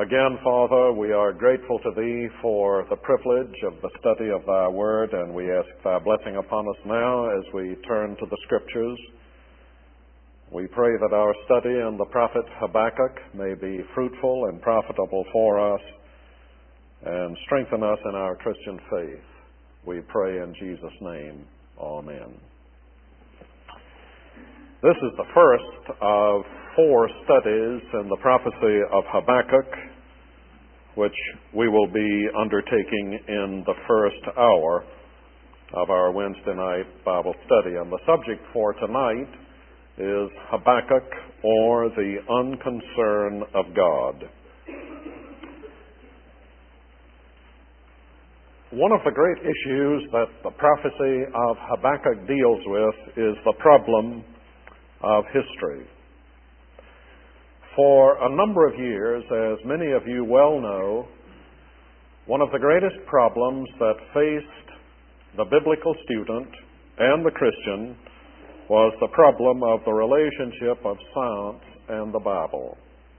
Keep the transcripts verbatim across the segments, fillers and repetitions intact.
Again, Father, we are grateful to Thee for the privilege of the study of Thy Word, and we ask Thy blessing upon us now as we turn to the Scriptures. We pray that our study in the prophet Habakkuk may be fruitful and profitable for us and strengthen us in our Christian faith. We pray in Jesus' name. Amen. This is the first of four studies in the prophecy of Habakkuk, which we will be undertaking in the first hour of our Wednesday night Bible study. And the subject for tonight is Habakkuk, or the unconcern of God. One of the great issues that the prophecy of Habakkuk deals with is the problem of history. For a number of years, as many of you well know, one of the greatest problems that faced the biblical student and the Christian was the problem of the relationship of science and the Bible.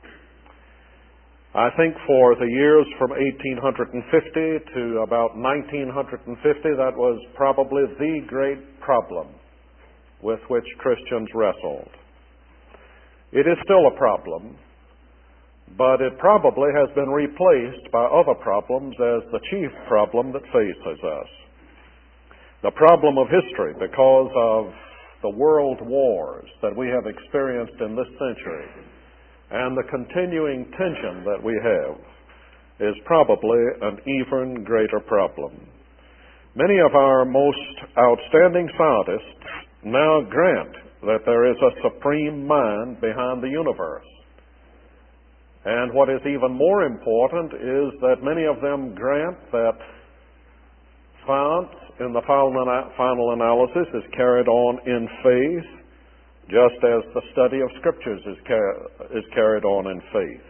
I think for the years from eighteen fifty to about nineteen fifty, that was probably the great problem with which Christians wrestled. It is still a problem, but it probably has been replaced by other problems as the chief problem that faces us. The problem of history, because of the world wars that we have experienced in this century and the continuing tension that we have, is probably an even greater problem. Many of our most outstanding scientists now grant that there is a supreme mind behind the universe. And what is even more important is that many of them grant that science in the final analysis is carried on in faith, just as the study of Scriptures is, car- is carried on in faith.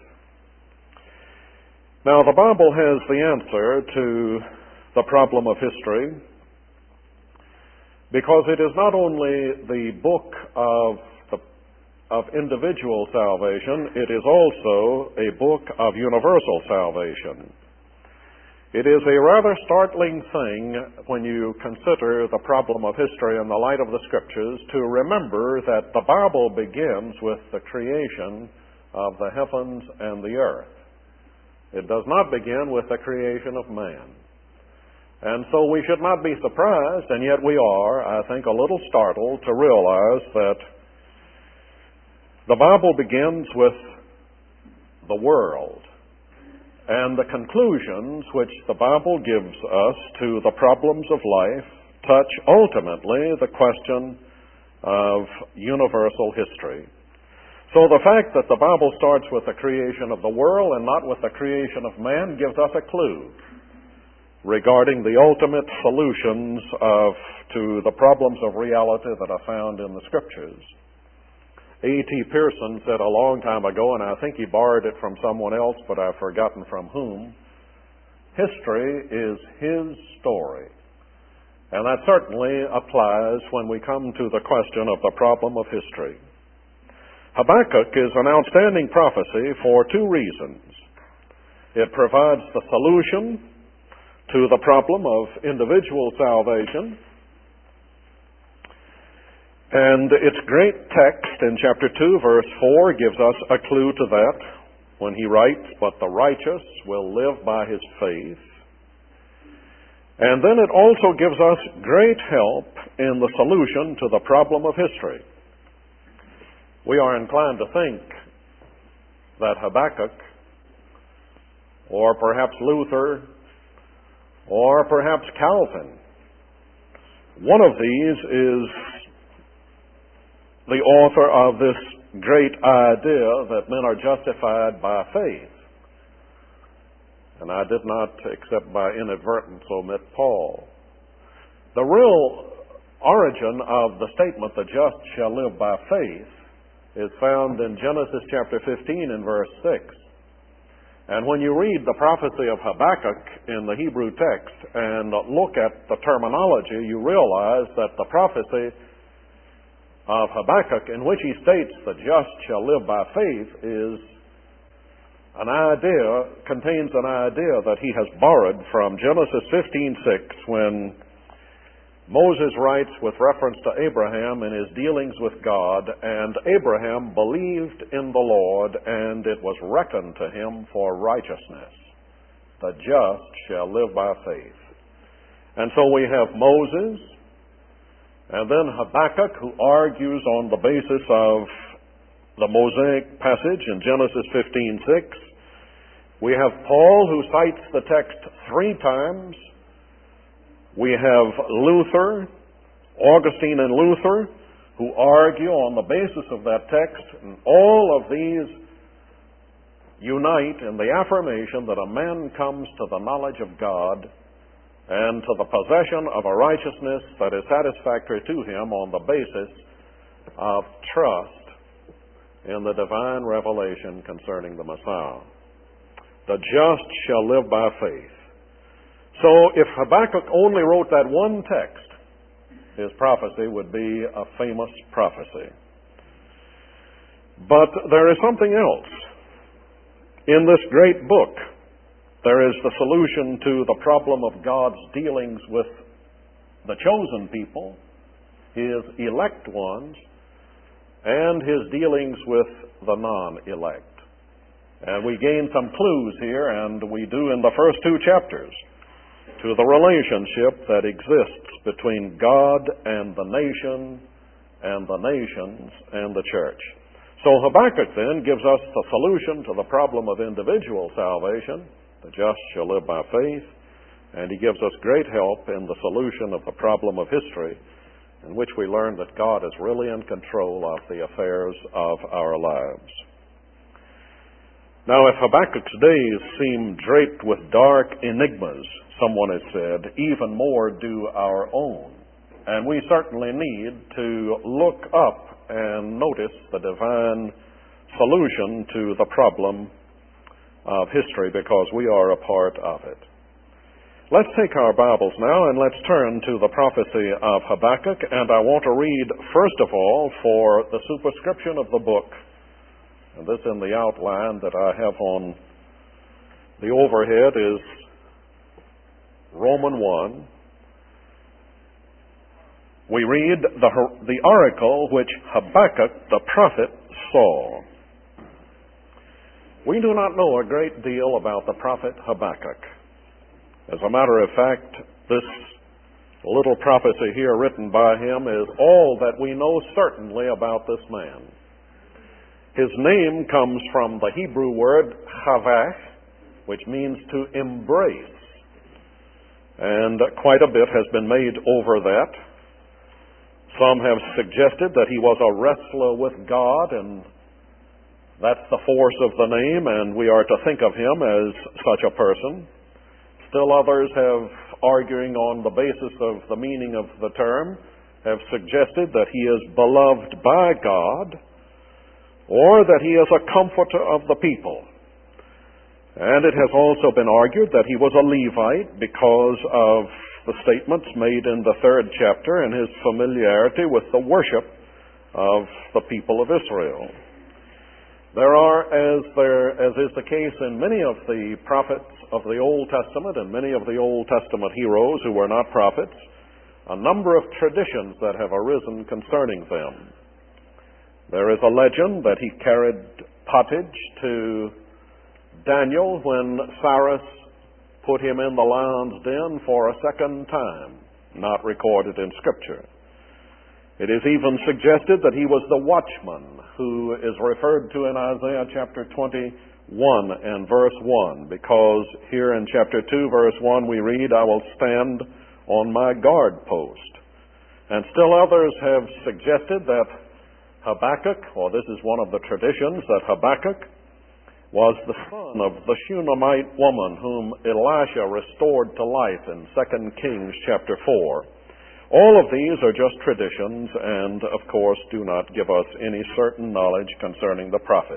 Now, the Bible has the answer to the problem of history, because it is not only the book of the, of individual salvation, it is also a book of universal salvation. It is a rather startling thing when you consider the problem of history in the light of the Scriptures to remember that the Bible begins with the creation of the heavens and the earth. It does not begin with the creation of man. And so we should not be surprised, and yet we are, I think, a little startled to realize that the Bible begins with the world. And the conclusions which the Bible gives us to the problems of life touch ultimately the question of universal history. So the fact that the Bible starts with the creation of the world and not with the creation of man gives us a clue regarding the ultimate solutions of to the problems of reality that are found in the Scriptures. A T Pearson said a long time ago, and I think he borrowed it from someone else, but I've forgotten from whom, history is his story. And that certainly applies when we come to the question of the problem of history. Habakkuk is an outstanding prophecy for two reasons. It provides the solution to the problem of individual salvation. And its great text in chapter two, verse four, gives us a clue to that when he writes, "But the righteous will live by his faith." And then it also gives us great help in the solution to the problem of history. We are inclined to think that Habakkuk, or perhaps Luther, or perhaps Calvin, one of these is the author of this great idea that men are justified by faith. And I did not, except by inadvertence, omit Paul. The real origin of the statement, "the just shall live by faith," is found in Genesis chapter fifteen and verse six. And when you read the prophecy of Habakkuk in the Hebrew text and look at the terminology, you realize that the prophecy of Habakkuk, in which he states the just shall live by faith, is an idea, contains an idea that he has borrowed from Genesis fifteen six, when Moses writes with reference to Abraham in his dealings with God, and Abraham believed in the Lord, and it was reckoned to him for righteousness. The just shall live by faith. And so we have Moses, and then Habakkuk, who argues on the basis of the Mosaic passage in Genesis fifteen six. We have Paul, who cites the text three times. We have Luther, Augustine and Luther, who argue on the basis of that text. And all of these unite in the affirmation that a man comes to the knowledge of God and to the possession of a righteousness that is satisfactory to him on the basis of trust in the divine revelation concerning the Messiah. The just shall live by faith. So if Habakkuk only wrote that one text, his prophecy would be a famous prophecy. But there is something else. In this great book, there is the solution to the problem of God's dealings with the chosen people, his elect ones, and his dealings with the non-elect. And we gain some clues here, and we do in the first two chapters, to the relationship that exists between God and the nation, and the nations and the church. So Habakkuk then gives us the solution to the problem of individual salvation. The just shall live by faith. And he gives us great help in the solution of the problem of history, in which we learn that God is really in control of the affairs of our lives. Now, if Habakkuk's days seem draped with dark enigmas, someone has said, even more do our own. And we certainly need to look up and notice the divine solution to the problem of history, because we are a part of it. Let's take our Bibles now and let's turn to the prophecy of Habakkuk. And I want to read, first of all, for the superscription of the book, and this in the outline that I have on the overhead is Romans one. We read the, the oracle which Habakkuk the prophet saw. We do not know a great deal about the prophet Habakkuk. As a matter of fact, this little prophecy here written by him is all that we know certainly about this man. His name comes from the Hebrew word chavach, which means to embrace. And quite a bit has been made over that. Some have suggested that he was a wrestler with God, and that's the force of the name, and we are to think of him as such a person. Still others have, arguing on the basis of the meaning of the term, have suggested that he is beloved by God, or that he is a comforter of the people. And it has also been argued that he was a Levite because of the statements made in the third chapter and his familiarity with the worship of the people of Israel. There are, as there as is the case in many of the prophets of the Old Testament and many of the Old Testament heroes who were not prophets, a number of traditions that have arisen concerning them. There is a legend that he carried pottage to Daniel when Cyrus put him in the lion's den for a second time, not recorded in Scripture. It is even suggested that he was the watchman who is referred to in Isaiah chapter twenty-one and verse one, because here in chapter two, verse one, we read, I will stand on my guard post. And still others have suggested that Habakkuk, or this is one of the traditions, that Habakkuk was the son of the Shunammite woman whom Elisha restored to life in Second Kings chapter four. All of these are just traditions and, of course, do not give us any certain knowledge concerning the prophet.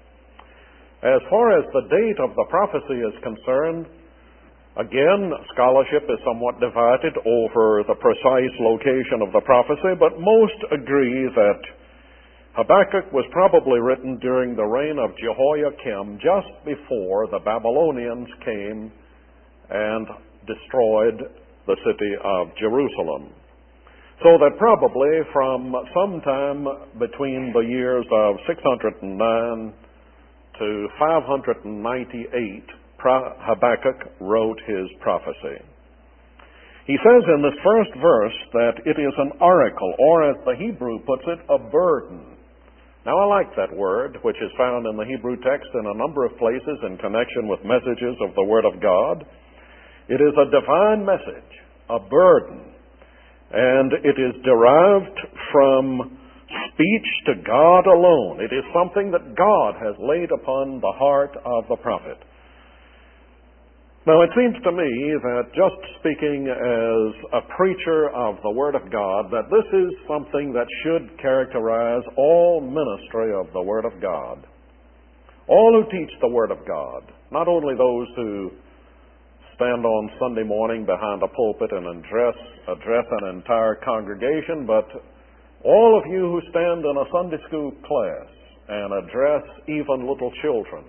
As far as the date of the prophecy is concerned, again, scholarship is somewhat divided over the precise location of the prophecy, but most agree that Habakkuk was probably written during the reign of Jehoiakim, just before the Babylonians came and destroyed the city of Jerusalem. So that probably from sometime between the years of six hundred nine to five hundred ninety-eight, Habakkuk wrote his prophecy. He says in this first verse that it is an oracle, or as the Hebrew puts it, a burden. Now I like that word, which is found in the Hebrew text in a number of places in connection with messages of the Word of God. It is a divine message, a burden, and it is derived from speech to God alone. It is something that God has laid upon the heart of the prophet. Now, it seems to me that just speaking as a preacher of the Word of God, that this is something that should characterize all ministry of the Word of God. All who teach the Word of God, not only those who stand on Sunday morning behind a pulpit and address, address an entire congregation, but all of you who stand in a Sunday school class and address even little children,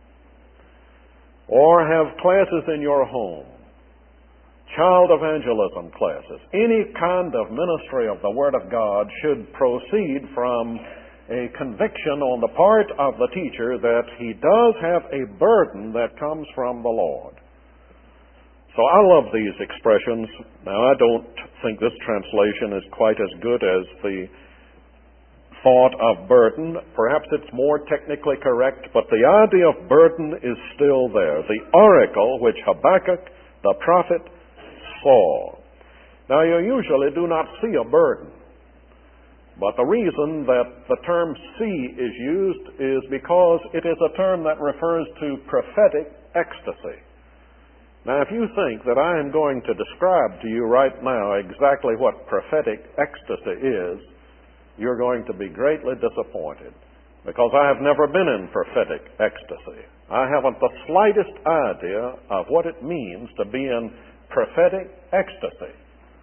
or have classes in your home, child evangelism classes, any kind of ministry of the Word of God should proceed from a conviction on the part of the teacher that he does have a burden that comes from the Lord. So I love these expressions. Now, I don't think this translation is quite as good as the thought of burden. Perhaps it's more technically correct, but the idea of burden is still there. The oracle which Habakkuk, the prophet, saw. Now, you usually do not see a burden, but the reason that the term see is used is because it is a term that refers to prophetic ecstasy. Now, if you think that I am going to describe to you right now exactly what prophetic ecstasy is, you're going to be greatly disappointed, because I have never been in prophetic ecstasy. I haven't the slightest idea of what it means to be in prophetic ecstasy.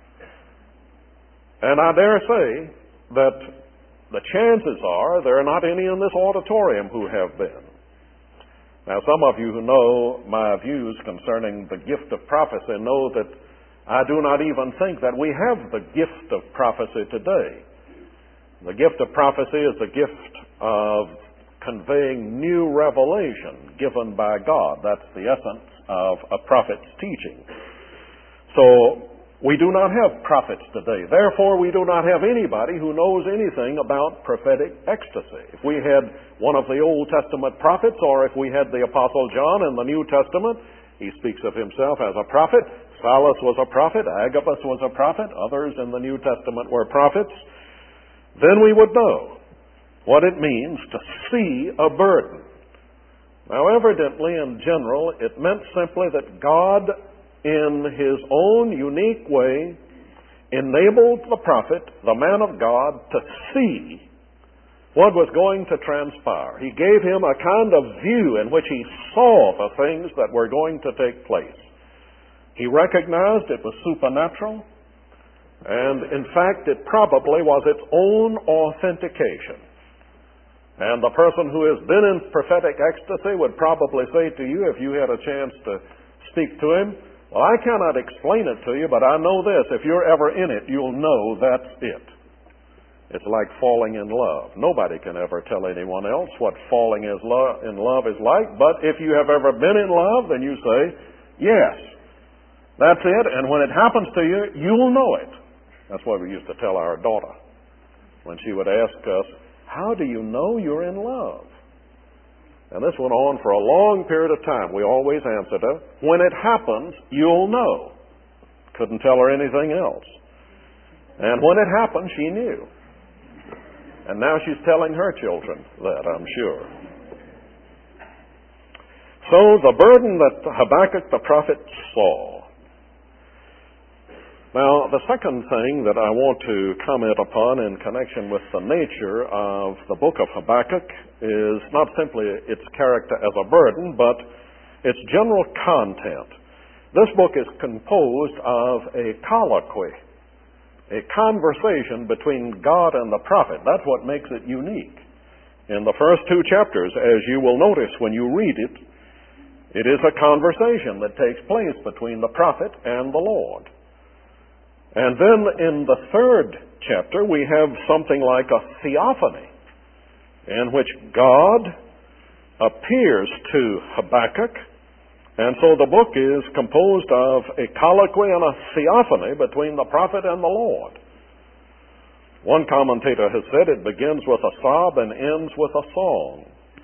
And I dare say that the chances are there are not any in this auditorium who have been. Now, some of you who know my views concerning the gift of prophecy know that I do not even think that we have the gift of prophecy today. The gift of prophecy is the gift of conveying new revelation given by God. That's the essence of a prophet's teaching. So, we do not have prophets today. Therefore, we do not have anybody who knows anything about prophetic ecstasy. If we had one of the Old Testament prophets, or if we had the Apostle John in the New Testament, he speaks of himself as a prophet. Silas was a prophet. Agabus was a prophet. Others in the New Testament were prophets. Then we would know what it means to see a burden. Now, evidently, in general, it meant simply that God, in His own unique way, enabled the prophet, the man of God, to see what was going to transpire. He gave him a kind of view in which he saw the things that were going to take place. He recognized it was supernatural, and in fact, it probably was its own authentication. And the person who has been in prophetic ecstasy would probably say to you, if you had a chance to speak to him, well, I cannot explain it to you, but I know this. If you're ever in it, you'll know that's it. It's like falling in love. Nobody can ever tell anyone else what falling is lo- in love is like, but if you have ever been in love, then you say, yes, that's it, and when it happens to you, you'll know it. That's what we used to tell our daughter when she would ask us, how do you know you're in love? And this went on for a long period of time. We always answered her, when it happens, you'll know. Couldn't tell her anything else. And when it happened, she knew. And now she's telling her children that, I'm sure. So the burden that Habakkuk the prophet saw. Now, the second thing that I want to comment upon in connection with the nature of the book of Habakkuk is not simply its character as a burden, but its general content. This book is composed of a colloquy. a conversation between God and the prophet. That's what makes it unique. In the first two chapters, as you will notice when you read it, it is a conversation that takes place between the prophet and the Lord. And then in the third chapter, we have something like a theophany, in which God appears to Habakkuk, and so the book is composed of a colloquy and a theophany between the prophet and the Lord. One commentator has said it begins with a sob and ends with a song.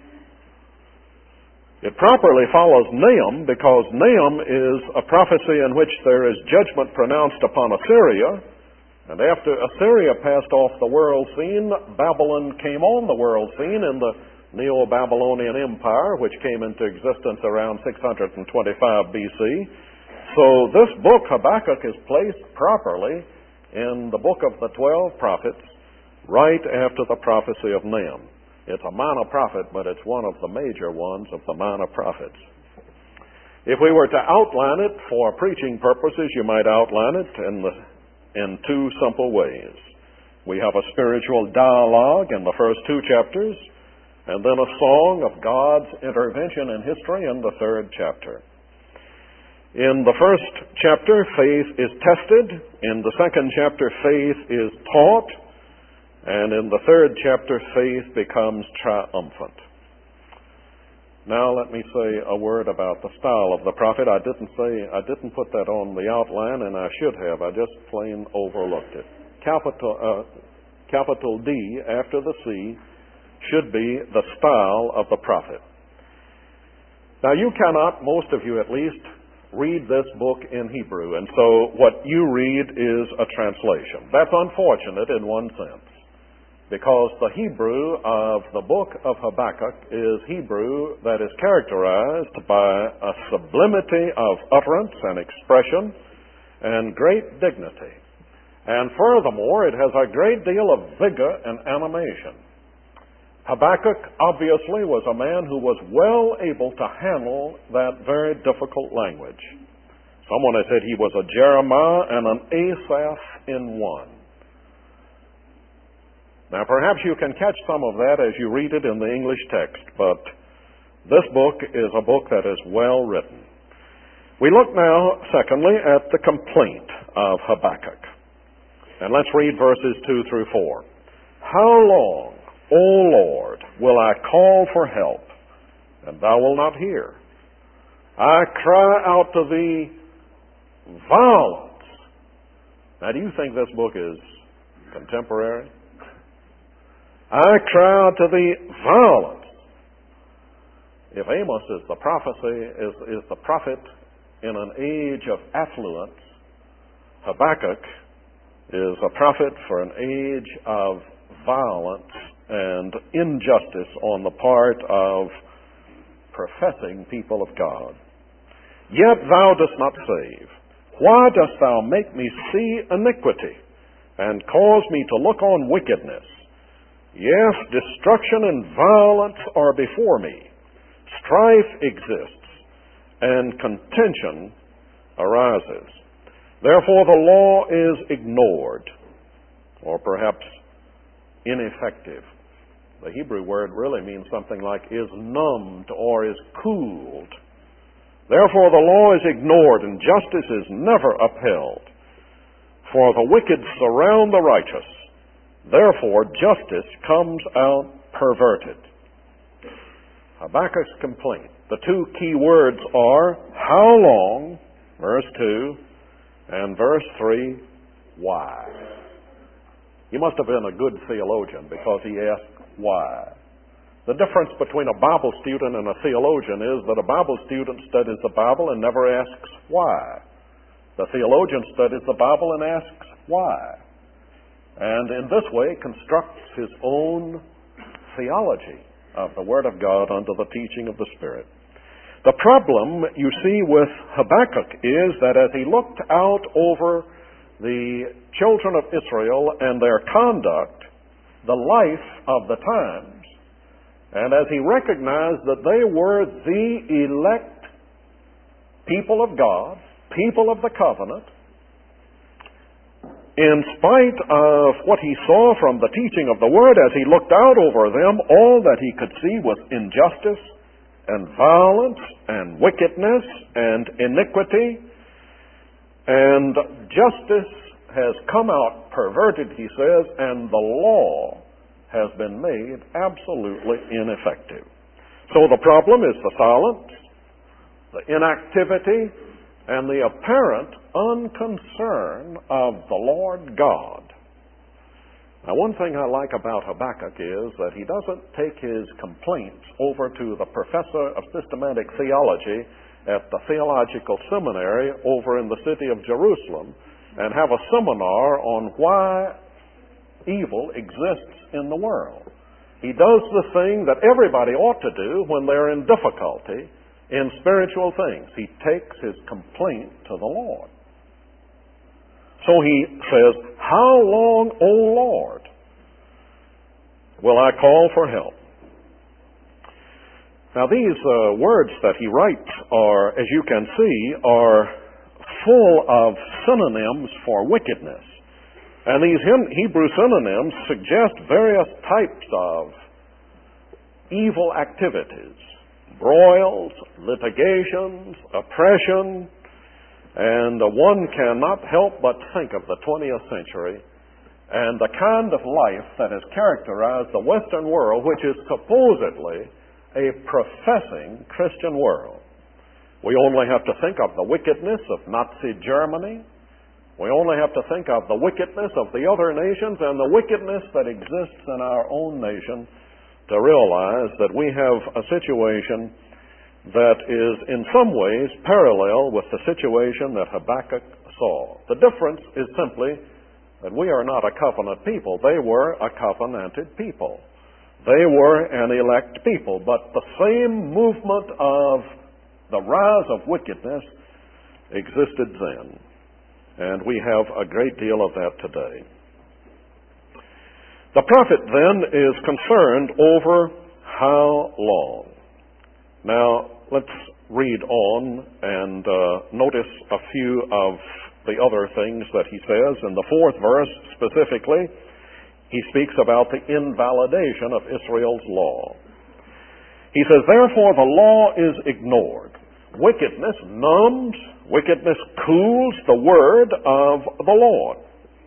It properly follows Nahum, because Nahum is a prophecy in which there is judgment pronounced upon Assyria, and after Assyria passed off the world scene, Babylon came on the world scene in the Neo-Babylonian Empire, which came into existence around six hundred twenty-five B C. So this book, Habakkuk, is placed properly in the book of the twelve prophets, right after the prophecy of Nahum. It's a minor prophet, but it's one of the major ones of the minor prophets. If we were to outline it for preaching purposes, you might outline it in, the, in two simple ways. We have a spiritual dialogue in the first two chapters, and then a song of God's intervention in history in the third chapter. In the first chapter, faith is tested. In the second chapter, faith is taught. And in the third chapter, faith becomes triumphant. Now let me say a word about the style of the prophet. I didn't say, I didn't put that on the outline, and I should have. I just plain overlooked it. Capital, uh, capital D after the C should be the style of the prophet. Now you cannot, most of you at least, read this book in Hebrew, and so what you read is a translation. That's unfortunate in one sense, because the Hebrew of the book of Habakkuk is Hebrew that is characterized by a sublimity of utterance and expression and great dignity. And furthermore, it has a great deal of vigor and animation. Habakkuk obviously was a man who was well able to handle that very difficult language. Someone has said he was a Jeremiah and an Asaph in one. Now, perhaps you can catch some of that as you read it in the English text, but this book is a book that is well written. We look now, secondly, at the complaint of Habakkuk. And let's read verses two through four. How long, O Lord, will I call for help, and thou wilt not hear? I cry out to thee violence. Now, do you think this book is contemporary? I cry to thee violence. If Amos is the prophecy, is, is the prophet in an age of affluence, Habakkuk is a prophet for an age of violence and injustice on the part of professing people of God. Yet thou dost not save. Why dost thou make me see iniquity, and cause me to look on wickedness? Yes, destruction and violence are before me. Strife exists, and contention arises. Therefore the law is ignored, or perhaps ineffective. The Hebrew word really means something like is numbed or is cooled. Therefore the law is ignored, and justice is never upheld. For the wicked surround the righteous. Therefore, justice comes out perverted. Habakkuk's complaint. The two key words are, how long, verse two, and verse three, why. He must have been a good theologian because he asked why. The difference between a Bible student and a theologian is that a Bible student studies the Bible and never asks why. The theologian studies the Bible and asks why. And in this way constructs his own theology of the Word of God under the teaching of the Spirit. The problem you see with Habakkuk is that as he looked out over the children of Israel and their conduct, the life of the times, and as he recognized that they were the elect people of God, people of the covenant, in spite of what he saw from the teaching of the Word, as he looked out over them, all that he could see was injustice and violence and wickedness and iniquity. And justice has come out perverted, he says, and the law has been made absolutely ineffective. So the problem is the silence, the inactivity, and the apparent unconcern of the Lord God. Now, one thing I like about Habakkuk is that he doesn't take his complaints over to the professor of systematic theology at the theological seminary over in the city of Jerusalem and have a seminar on why evil exists in the world. He does the thing that everybody ought to do when they're in difficulty in spiritual things. He takes his complaint to the Lord. So he says, "How long, O Lord, will I call for help?" Now these uh, words that he writes are, as you can see, are full of synonyms for wickedness. And these Hebrew synonyms suggest various types of evil activities: broils, litigations, oppression, and one cannot help but think of the twentieth century and the kind of life that has characterized the Western world, which is supposedly a professing Christian world. We only have to think of the wickedness of Nazi Germany. We only have to think of the wickedness of the other nations and the wickedness that exists in our own nation to realize that we have a situation that is in some ways parallel with the situation that Habakkuk saw. The difference is simply that we are not a covenant people. They were a covenanted people. They were an elect people. But the same movement of the rise of wickedness existed then. And we have a great deal of that today. The prophet then is concerned over how long. Now, let's read on and uh, notice a few of the other things that he says. In the fourth verse specifically, he speaks about the invalidation of Israel's law. He says, "Therefore the law is ignored. Wickedness numbs, wickedness cools the word of the Lord."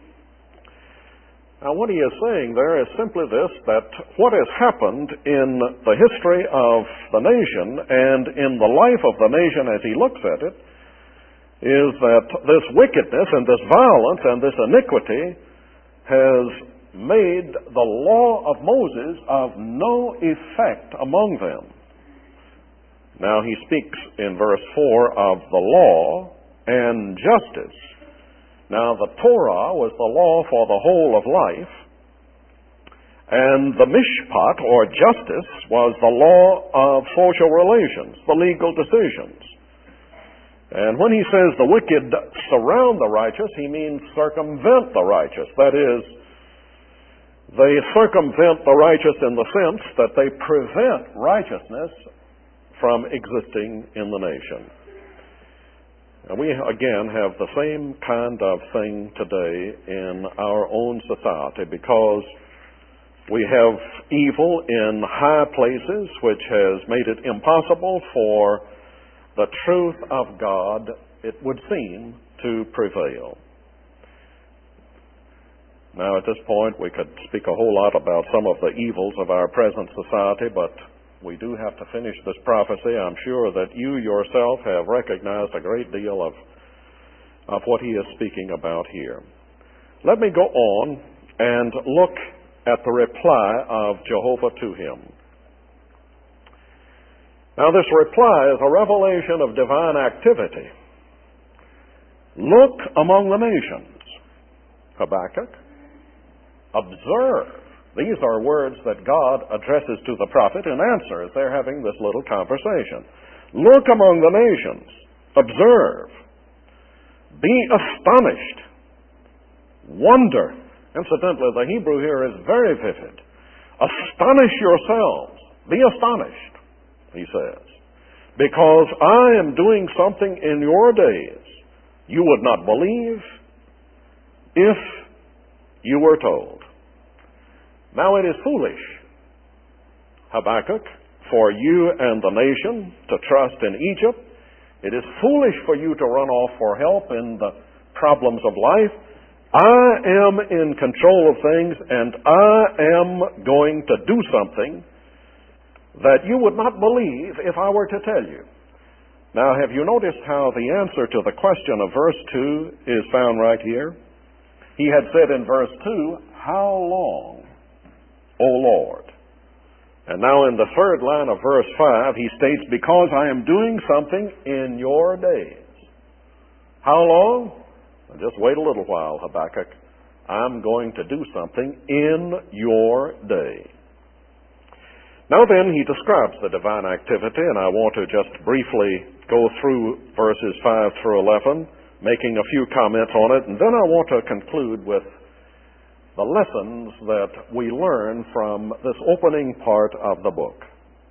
Now what he is saying there is simply this, that what has happened in the history of the nation and in the life of the nation as he looks at it is that this wickedness and this violence and this iniquity has made the law of Moses of no effect among them. Now he speaks in verse four of the law and justice. Now the Torah was the law for the whole of life, and the mishpat, or justice, was the law of social relations, the legal decisions. And when he says the wicked surround the righteous, he means circumvent the righteous. That is, they circumvent the righteous in the sense that they prevent righteousness from existing in the nation. And we, again, have the same kind of thing today in our own society, because we have evil in high places which has made it impossible for the truth of God, it would seem, to prevail. Now, at this point, we could speak a whole lot about some of the evils of our present society, but we do have to finish this prophecy. I'm sure that you yourself have recognized a great deal of, of what he is speaking about here. Let me go on and look at the reply of Jehovah to him. Now, this reply is a revelation of divine activity. Look among the nations, Habakkuk. Observe. These are words that God addresses to the prophet in answer as they're having this little conversation. Look among the nations. Observe. Be astonished. Wonder. Incidentally, the Hebrew here is very vivid. Astonish yourselves. Be astonished, he says, because I am doing something in your days you would not believe if you were told. Now it is foolish, Habakkuk, for you and the nation to trust in Egypt. It is foolish for you to run off for help in the problems of life. I am in control of things, and I am going to do something that you would not believe if I were to tell you. Now, have you noticed how the answer to the question of verse two is found right here? He had said in verse two, how long, O Lord? And now in the third line of verse five, he states, because I am doing something in your days. How long? Just wait a little while, Habakkuk. I'm going to do something in your day. Now then, he describes the divine activity, and I want to just briefly go through verses five through eleven, making a few comments on it, and then I want to conclude with the lessons that we learn from this opening part of the book.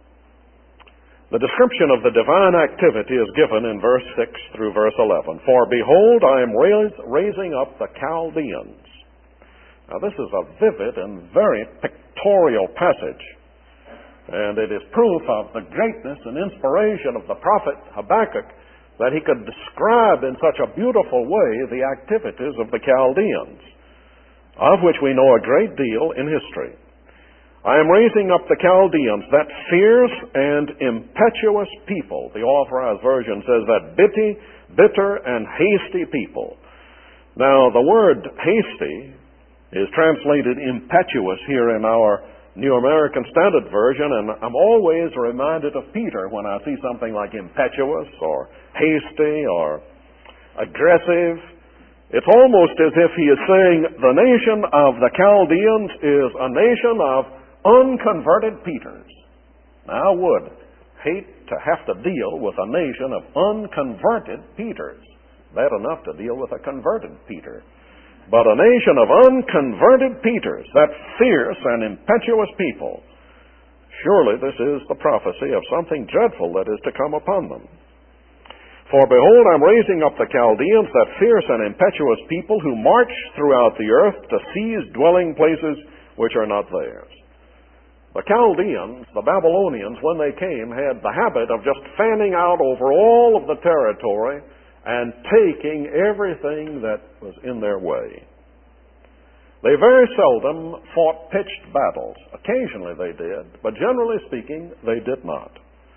The description of the divine activity is given in verse six through verse eleven. For behold, I am rais- raising up the Chaldeans. Now this is a vivid and very pictorial passage. And it is proof of the greatness and inspiration of the prophet Habakkuk that he could describe in such a beautiful way the activities of the Chaldeans, of which we know a great deal in history. I am raising up the Chaldeans, that fierce and impetuous people. The Authorized Version says that bitty, bitter, and hasty people. Now, the word hasty is translated impetuous here in our New American Standard Version, and I'm always reminded of Peter when I see something like impetuous or hasty or aggressive. It's almost as if he is saying the nation of the Chaldeans is a nation of unconverted Peters. Now, I would hate to have to deal with a nation of unconverted Peters. Bad enough to deal with a converted Peter. But a nation of unconverted Peters, that fierce and impetuous people, surely this is the prophecy of something dreadful that is to come upon them. For behold, I'm raising up the Chaldeans, that fierce and impetuous people who march throughout the earth to seize dwelling places which are not theirs. The Chaldeans, the Babylonians, when they came, had the habit of just fanning out over all of the territory and taking everything that was in their way. They very seldom fought pitched battles. Occasionally they did, but generally speaking, they did not.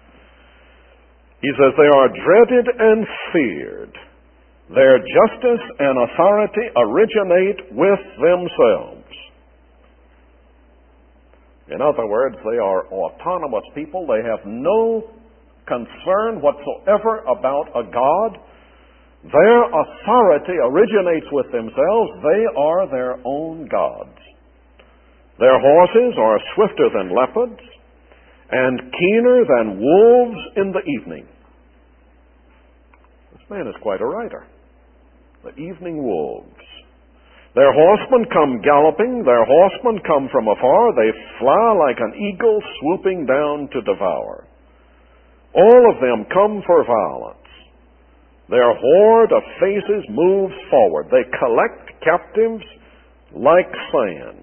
He says they are dreaded and feared. Their justice and authority originate with themselves. In other words, they are autonomous people. They have no concern whatsoever about a God. Their authority originates with themselves. They are their own gods. Their horses are swifter than leopards and keener than wolves in the evening. This man is quite a writer. The evening wolves. Their horsemen come galloping. Their horsemen come from afar. They fly like an eagle swooping down to devour. All of them come for violence. Their horde of faces moves forward. They collect captives like sand.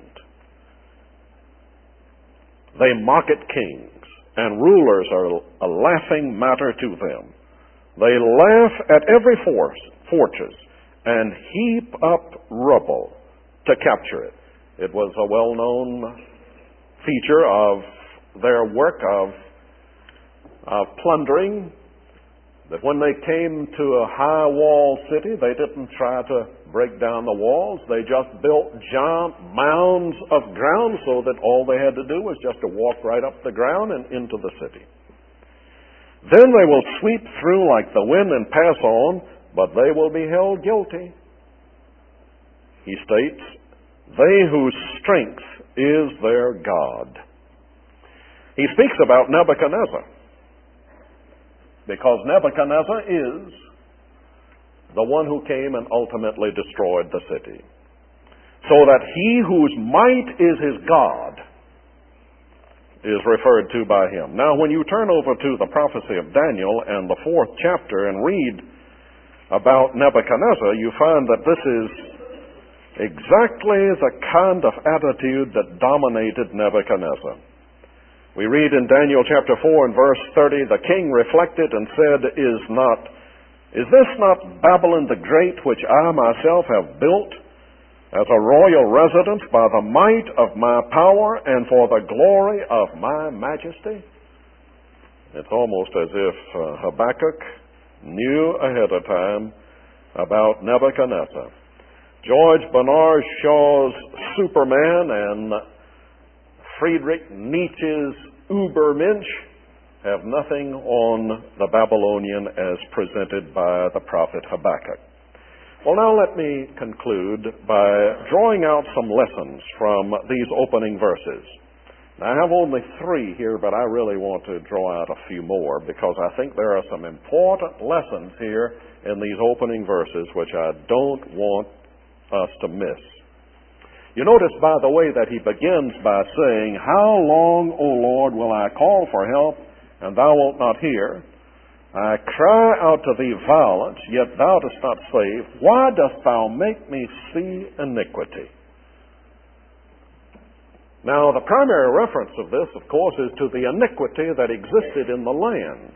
They mock at kings, and rulers are a laughing matter to them. They laugh at every force, fortress and heap up rubble to capture it. It was a well-known feature of their work of, of plundering, that when they came to a high wall city, they didn't try to break down the walls. They just built giant mounds of ground so that all they had to do was just to walk right up the ground and into the city. Then they will sweep through like the wind and pass on, but they will be held guilty. He states, they whose strength is their God. He speaks about Nebuchadnezzar, because Nebuchadnezzar is the one who came and ultimately destroyed the city. So that he whose might is his God is referred to by him. Now, when you turn over to the prophecy of Daniel and the fourth chapter and read about Nebuchadnezzar, you find that this is exactly the kind of attitude that dominated Nebuchadnezzar. We read in Daniel chapter four and verse thirty, the king reflected and said, Is not, is this not Babylon the Great, which I myself have built as a royal residence by the might of my power and for the glory of my majesty? It's almost as if uh, Habakkuk knew ahead of time about Nebuchadnezzar. George Bernard Shaw's Superman and Friedrich Nietzsche's Übermensch have nothing on the Babylonian as presented by the prophet Habakkuk. Well, now let me conclude by drawing out some lessons from these opening verses. Now, I have only three here, but I really want to draw out a few more because I think there are some important lessons here in these opening verses which I don't want us to miss. You notice, by the way, that he begins by saying, How long, O Lord, will I call for help, and thou wilt not hear? I cry out to thee violence, yet thou dost not save. Why dost thou make me see iniquity? Now, the primary reference of this, of course, is to the iniquity that existed in the land.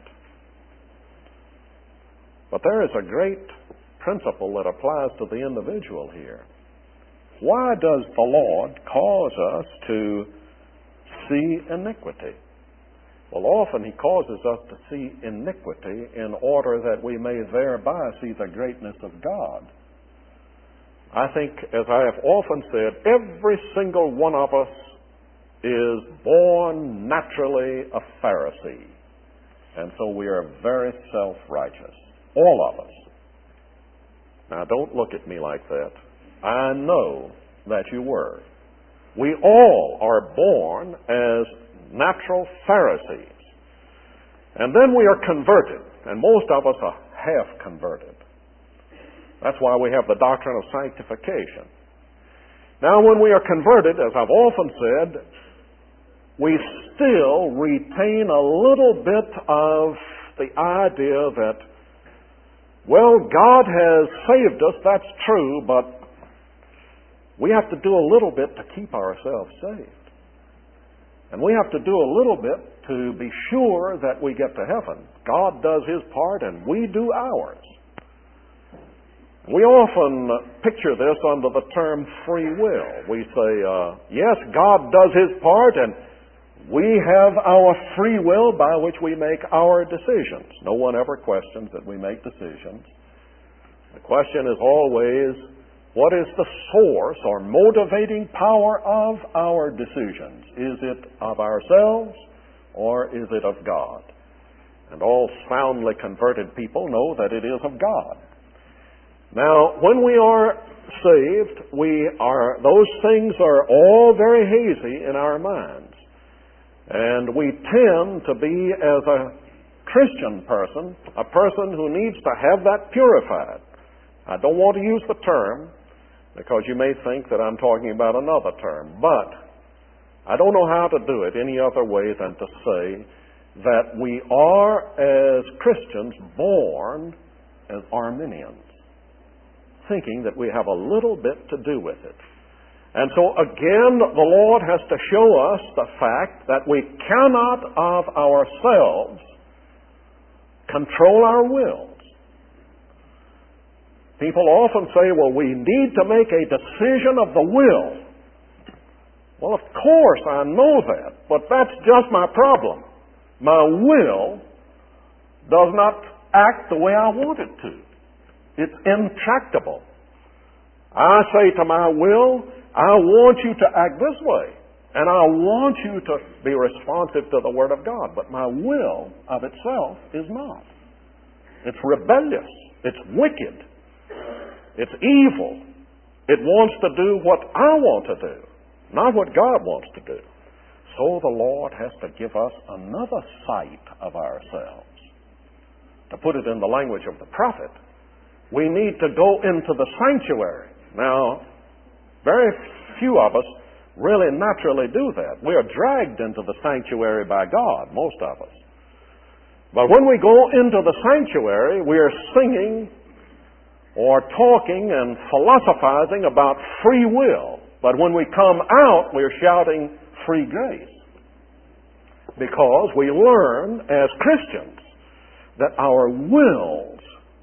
But there is a great principle that applies to the individual here. Why does the Lord cause us to see iniquity? Well, often He causes us to see iniquity in order that we may thereby see the greatness of God. I think, as I have often said, every single one of us is born naturally a Pharisee. And so we are very self-righteous. All of us. Now, don't look at me like that. I know that you were. We all are born as natural Pharisees. And then we are converted. And most of us are half converted. That's why we have the doctrine of sanctification. Now, when we are converted, as I've often said, we still retain a little bit of the idea that, well, God has saved us, that's true, but we have to do a little bit to keep ourselves saved. And we have to do a little bit to be sure that we get to heaven. God does His part and we do ours. We often picture this under the term free will. We say, uh, yes, God does His part and we have our free will by which we make our decisions. No one ever questions that we make decisions. The question is always, what is the source or motivating power of our decisions? Is it of ourselves or is it of God? And all soundly converted people know that it is of God. Now, when we are saved, we are, those things are all very hazy in our minds. And we tend to be, as a Christian person, a person who needs to have that purified. I don't want to use the term, because you may think that I'm talking about another term, but I don't know how to do it any other way than to say that we are, as Christians, born as Arminians, thinking that we have a little bit to do with it. And so again, the Lord has to show us the fact that we cannot of ourselves control our wills. People often say, well, we need to make a decision of the will. Well, of course, I know that, but that's just my problem. My will does not act the way I want it to. It's intractable. I say to my will, I want you to act this way, and I want you to be responsive to the Word of God, but my will of itself is not. It's rebellious. It's wicked. It's evil. It wants to do what I want to do, not what God wants to do. So the Lord has to give us another sight of ourselves. To put it in the language of the prophet, we need to go into the sanctuary. Now, very few of us really naturally do that. We are dragged into the sanctuary by God, most of us. But when we go into the sanctuary, we are singing or talking and philosophizing about free will. But when we come out, we're shouting free grace. Because we learn as Christians that our wills,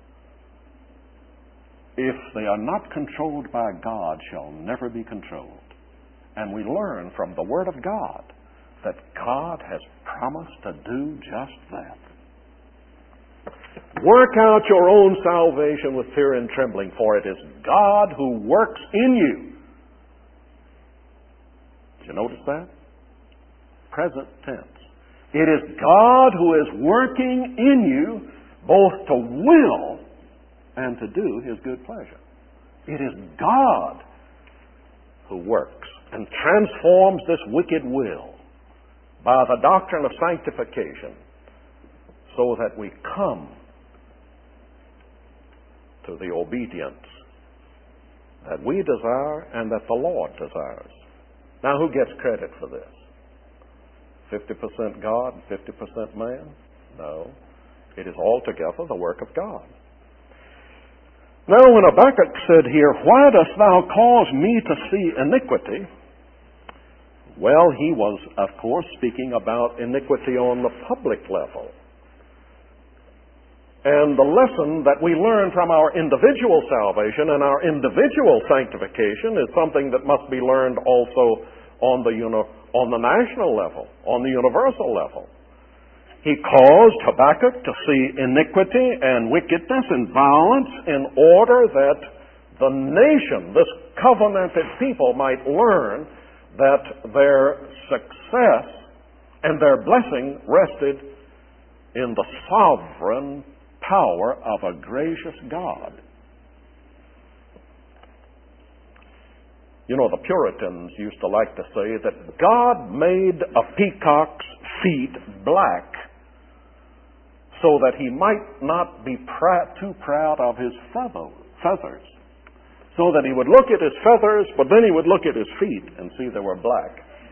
if they are not controlled by God, shall never be controlled. And we learn from the Word of God that God has promised to do just that. Work out your own salvation with fear and trembling, for it is God who works in you. Did you notice that? Present tense. It is God who is working in you both to will and to do His good pleasure. It is God who works and transforms this wicked will by the doctrine of sanctification so that we come to the obedience that we desire and that the Lord desires. Now, who gets credit for this? fifty percent God and fifty percent man? No. It is altogether the work of God. Now, when Habakkuk said here, "Why dost thou cause me to see iniquity?" Well, he was, of course, speaking about iniquity on the public level. And the lesson that we learn from our individual salvation and our individual sanctification is something that must be learned also on the, uni- on the national level, on the universal level. He caused Habakkuk to see iniquity and wickedness and violence in order that the nation, this covenanted people, might learn that their success and their blessing rested in the sovereign power of a gracious God. You know, the Puritans used to like to say that God made a peacock's feet black so that he might not be pr- too proud of his feathers. So that he would look at his feathers, but then he would look at his feet and see they were black.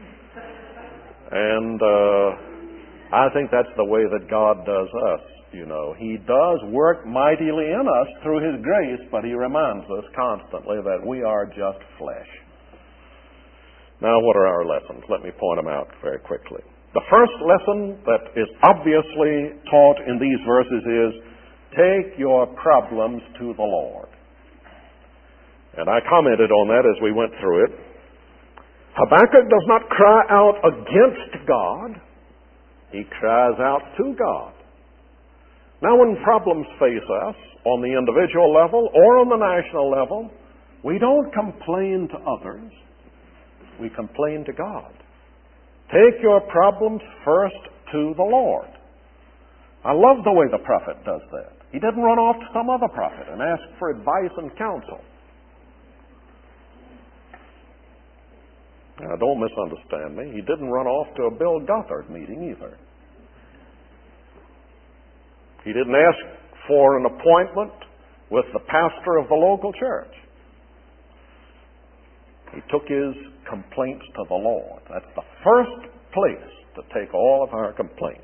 And uh, I think that's the way that God does us. You know, He does work mightily in us through His grace, but He reminds us constantly that we are just flesh. Now, what are our lessons? Let me point them out very quickly. The first lesson that is obviously taught in these verses is, take your problems to the Lord. And I commented on that as we went through it. Habakkuk does not cry out against God. He cries out to God. Now, when problems face us on the individual level or on the national level, we don't complain to others. We complain to God. Take your problems first to the Lord. I love the way the prophet does that. He didn't run off to some other prophet and ask for advice and counsel. Now, don't misunderstand me. He didn't run off to a Bill Gothard meeting either. He didn't ask for an appointment with the pastor of the local church. He took his complaints to the Lord. That's the first place to take all of our complaints.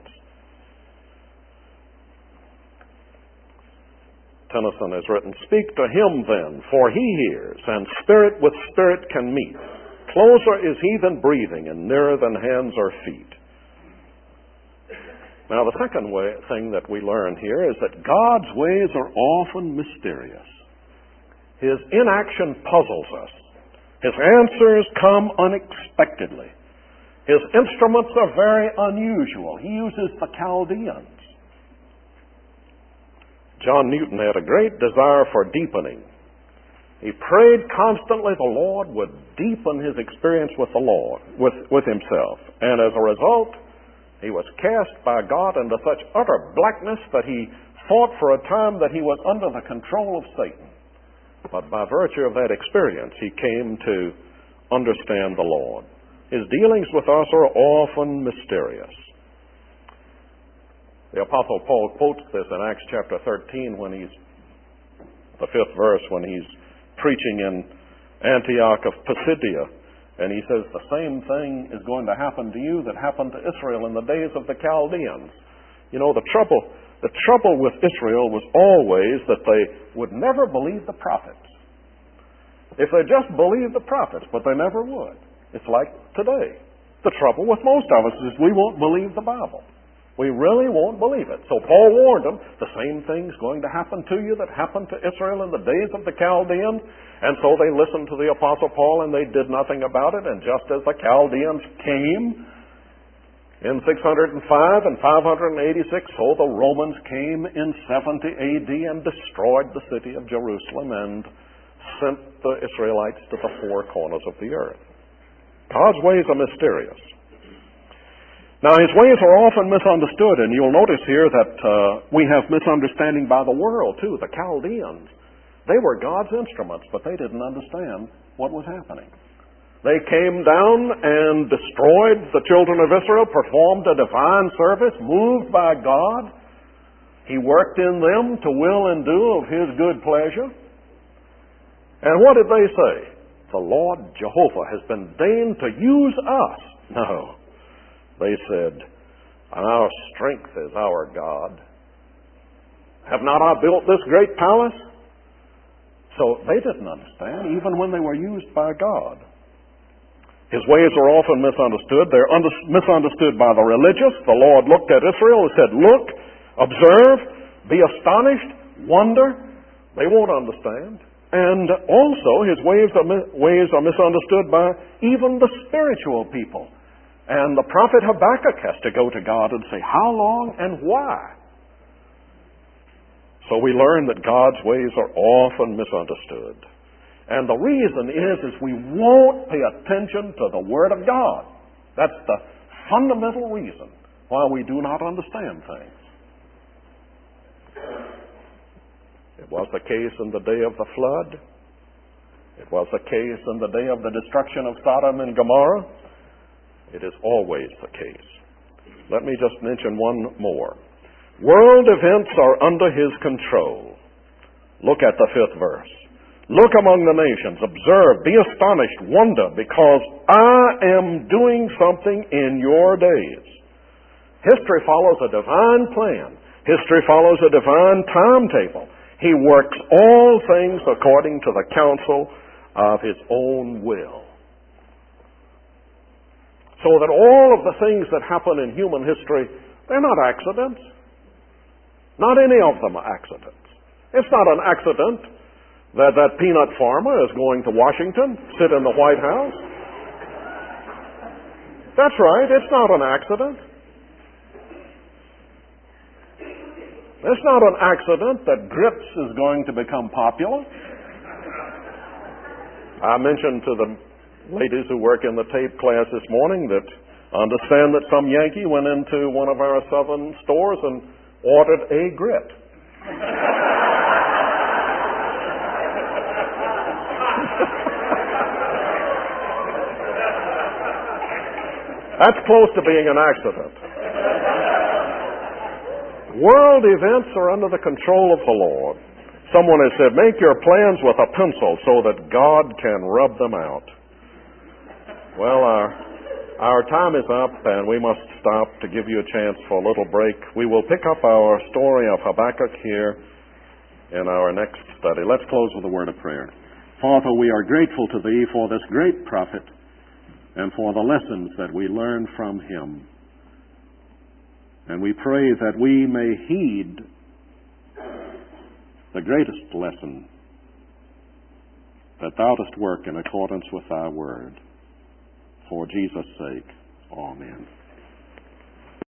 Tennyson has written, "Speak to him then, for he hears, and spirit with spirit can meet. Closer is he than breathing, and nearer than hands or feet." Now, the second way, thing that we learn here is that God's ways are often mysterious. His inaction puzzles us. His answers come unexpectedly. His instruments are very unusual. He uses the Chaldeans. John Newton had a great desire for deepening. He prayed constantly the Lord would deepen his experience with the Lord, with, with himself. And as a result, he was cast by God into such utter blackness that he thought for a time that he was under the control of Satan. But by virtue of that experience, he came to understand the Lord. His dealings with us are often mysterious. The Apostle Paul quotes this in Acts chapter thirteen when he's, the fifth verse, when he's preaching in Antioch of Pisidia. And he says, the same thing is going to happen to you that happened to Israel in the days of the Chaldeans. You know, the trouble The trouble with Israel was always that they would never believe the prophets. If they just believed the prophets, but they never would. It's like today. The trouble with most of us is we won't believe the Bible. We really won't believe it. So Paul warned them, the same thing's going to happen to you that happened to Israel in the days of the Chaldeans. And so they listened to the Apostle Paul and they did nothing about it. And just as the Chaldeans came in six hundred five and five hundred eighty-six, so the Romans came in seventy A D and destroyed the city of Jerusalem and sent the Israelites to the four corners of the earth. God's ways are mysterious. Now, His ways are often misunderstood, and you'll notice here that uh, we have misunderstanding by the world, too. The Chaldeans, they were God's instruments, but they didn't understand what was happening. They came down and destroyed the children of Israel, performed a divine service, moved by God. He worked in them to will and do of His good pleasure. And what did they say? The Lord Jehovah has been deigned to use us. No. They said, our strength is our God. Have not I built this great palace? So they didn't understand, even when they were used by God. His ways are often misunderstood. They're under, misunderstood by the religious. The Lord looked at Israel and said, look, observe, be astonished, wonder. They won't understand. And also, His ways are, ways are misunderstood by even the spiritual people. And the prophet Habakkuk has to go to God and say, how long and why? So we learn that God's ways are often misunderstood. And the reason is, is we won't pay attention to the Word of God. That's the fundamental reason why we do not understand things. It was the case in the day of the flood. It was the case in the day of the destruction of Sodom and Gomorrah. It is always the case. Let me just mention one more. World events are under His control. Look at the fifth verse. Look among the nations, observe, be astonished, wonder, because I am doing something in your days. History follows a divine plan. History follows a divine timetable. He works all things according to the counsel of His own will. So that all of the things that happen in human history, they're not accidents. Not any of them are accidents. It's not an accident that that peanut farmer is going to Washington, sit in the White House. That's right, it's not an accident. It's not an accident that grits is going to become popular. I mentioned to the ladies who work in the tape class this morning that understand that some Yankee went into one of our southern stores and ordered a grit. That's close to being an accident. World events are under the control of the Lord. Someone has said, make your plans with a pencil so that God can rub them out. Well, our, our time is up, and we must stop to give you a chance for a little break. We will pick up our story of Habakkuk here in our next study. Let's close with a word of prayer. Father, we are grateful to Thee for this great prophet and for the lessons that we learn from him. And we pray that we may heed the greatest lesson, that Thou dost work in accordance with Thy word. For Jesus' sake, amen.